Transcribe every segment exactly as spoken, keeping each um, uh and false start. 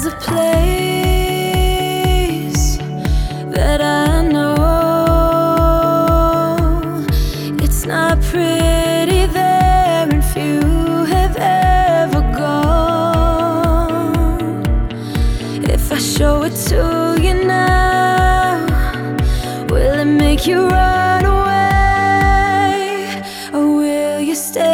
a place that I know. It's not pretty there, and few have ever gone. If I show it to you now, will it make you run away, or will you stay?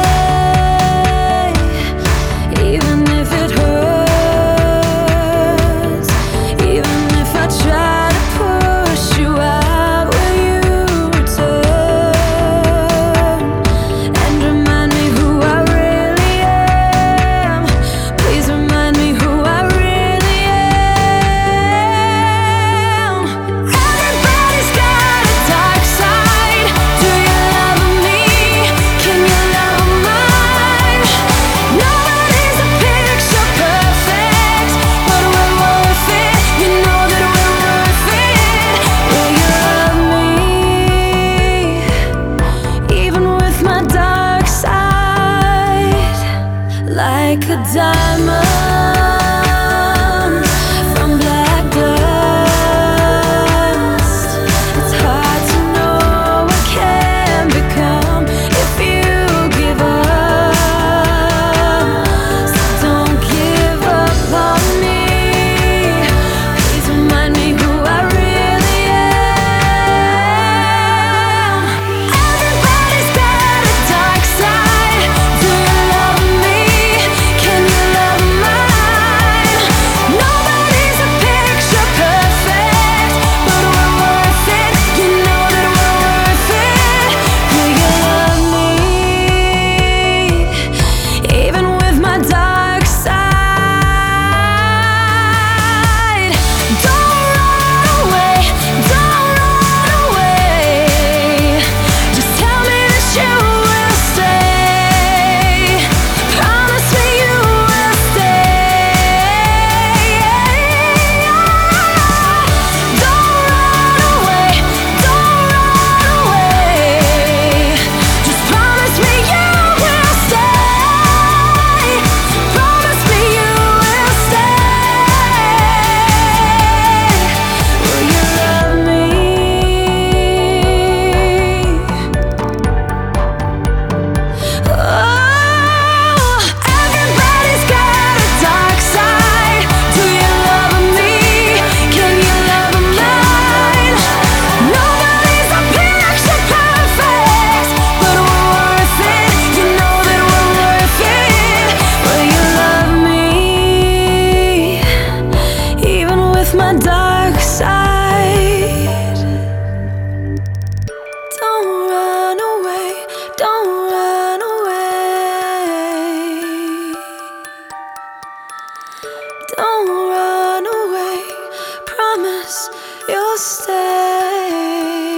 Like a diamond from black dust, it's hard to know what can become if you give up. So don't give up on me. Please remind me who I really am. Everybody's got a dark side. Do you love me? Can you love mine? Nobody's a picture perfect, but we're worth it. You know that we're worth it. Will you love me, even with my dark side? Don't run away, don't run away. Just tell me that you will stay. Promise me you will stay. Don't run away, don't run away. Just promise me you will stay. Promise me you will stay. Will you love me? Oh, everybody's got a dark side. Do you love me? Can you love mine? Nobody's a picture perfect, but we're worth it. You know that we're worth it. Will you love me, even with my dark side? Don't run away, don't run away. Don't run away, promise you'll stay.